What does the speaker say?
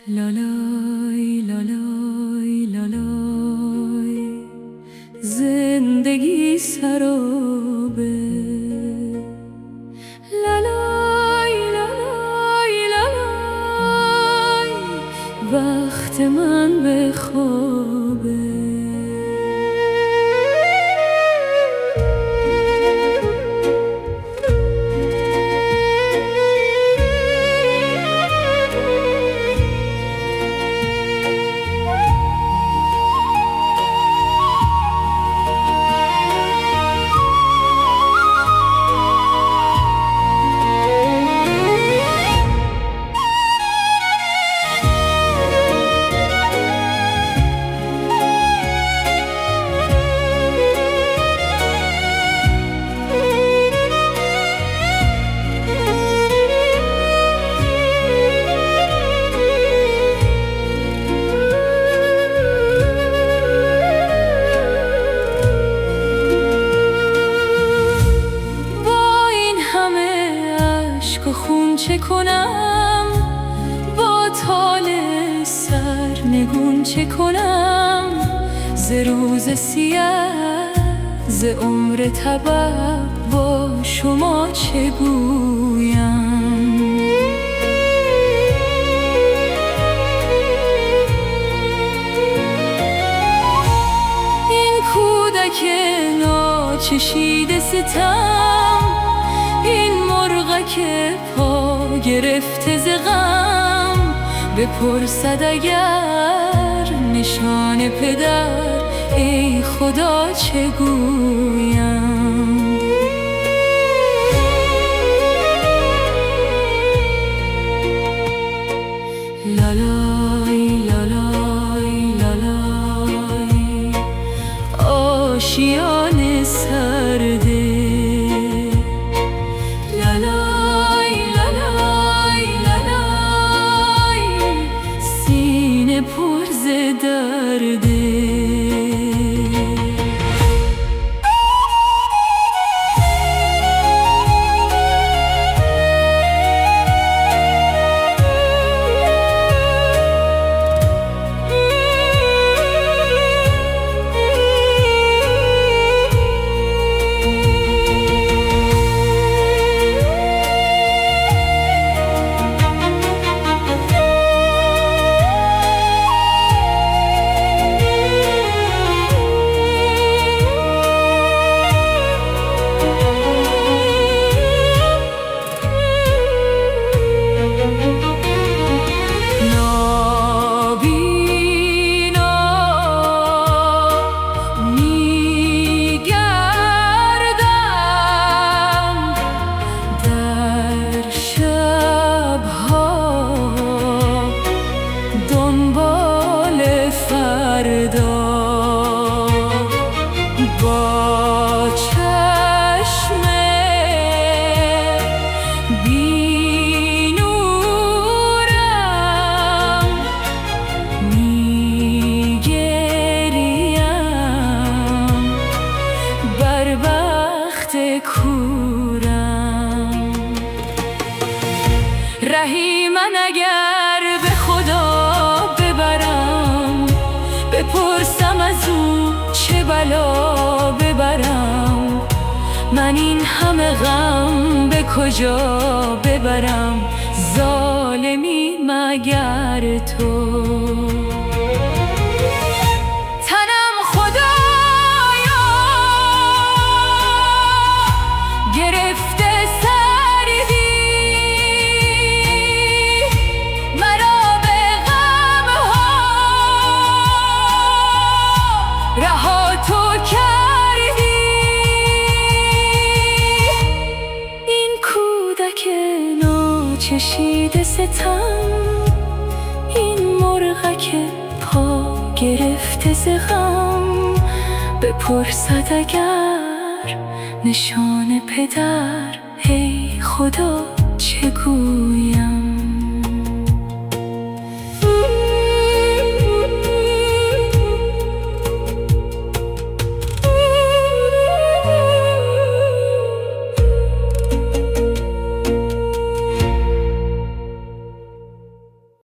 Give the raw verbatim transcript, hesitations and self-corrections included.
لالای لالای لالای زندگی سرابه. لالای لالای لالای وقت من به خوابه. خون چه کنم با طال سر نگون چه کنم، ز روز سیاه ز عمر تبع با شما چه گویم. این کودک ناچشیده ستم، این مرغک پا گرفته ز غم، بپرسد اگر نشان پدر ای خدا چه گویم. لالای لالای لالای آشیان سرده. پر ز درده. با چشم بی نورم می گریم بر بخت کورم. رهی من اگر به خدا ببرم، بپرسم از او چه بلا ببرم، من این همه غم به کجا ببرم، ظالمی مگر تو. تنم خدایا گرفته سردی، مرا به غم ها رها تو کردی. این کودک ناچشیده ستم، این مرغک پا گرفته ز غم، بپرسد اگر نشان پدر ای خدا چه گویم.